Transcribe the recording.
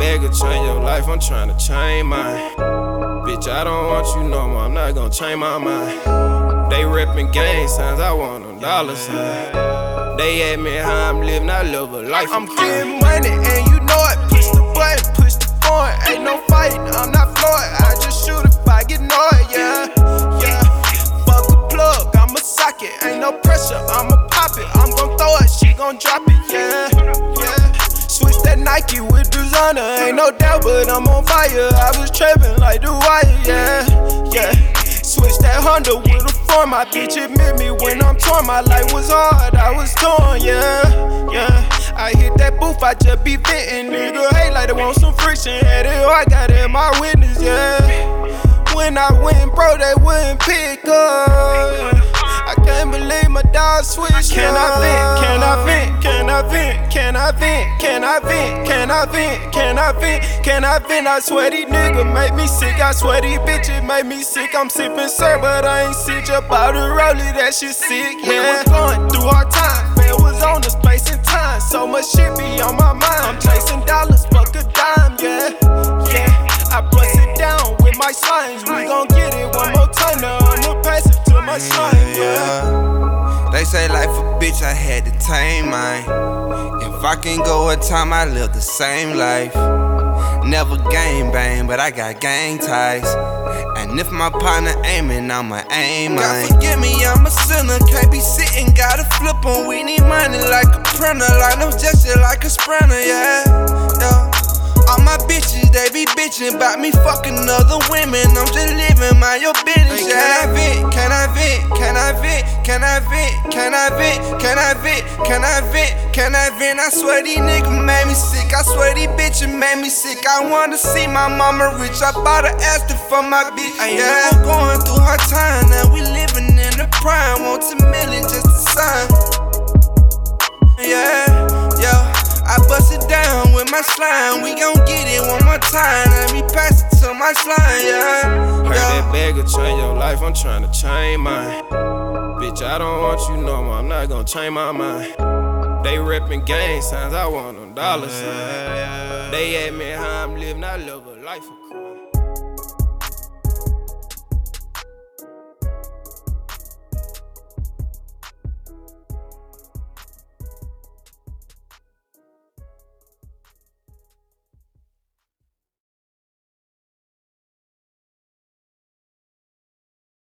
beg to change your life, I'm tryna change mine. Bitch, I don't want you no more, I'm not gon' change my mind. They reppin' gang signs, I want them dollar signs. They ask me how I'm living, I live a life. I'm getting money and you know it. Push the button, push the phone, ain't no fighting, I'm not Floyd. I just shoot if I get annoyed, yeah. Fuck a plug, I'ma sock it, ain't no pressure, I'ma pop it. I'm gon' throw it, she gon' drop it, yeah. Switch that Nike with designer, ain't no doubt, but I'm on fire. I was trapping like the wire, yeah. Switch that Honda with a form, my bitch admit me when I'm torn. My life was hard, I was torn, yeah. I hit that booth, I just be fitting. Nigga hate like they want some friction. Had it, I got it, my witness, yeah. When I went bro, they wouldn't pick up. I can't believe my dog switched. Can I vent? Can I vent? Can I vent? Can I vent? Can I vent? Can I vent? Can I vent? Can I vent? I swear these niggas make me sick. I swear these bitches make me sick. I'm sipping sir, but I ain't sick. Just bought a rollie, that shit sick. Yeah, we going through our time. Man was on the space and time. So much shit be on my mind. I'm chasing dollars, fuck a dime. Yeah. I bust it down with my slimes. We gon' get it one more time. Now I'ma pass it to my slime. Yeah. They say life a bitch, I had to tame mine. If I can go a time, I live the same life. Never gang bang, but I got gang ties. And if my partner aiming, I'ma aim mine. God forgive me, I'm a sinner, can't be sitting, gotta flip on. We need money like a printer, like no gesture, like a sprinter, yeah. All my bitches, they be bitching about me fucking other women. I'm just living my your business, yeah. Can I vent? Can I vent? Can I vent? Can I vent? Can I vent? Can I vent? Can I vent? I swear these niggas made me sick. I swear these bitches made me sick. I wanna see my mama rich. I bought her Aston for my bitch. Yeah, we're going through her time. Now we living in the prime. Want $1 million just to sign. Yeah. I bust it down with my slime. We gon' get it one more time. Let me pass it to my slime, yeah. Heard that beg to change your life, I'm tryna change mine. Bitch, I don't want you no more, I'm not gon' change my mind. They reppin' gang signs, I want them dollar signs. They ask me how I'm living, I live a life of crime.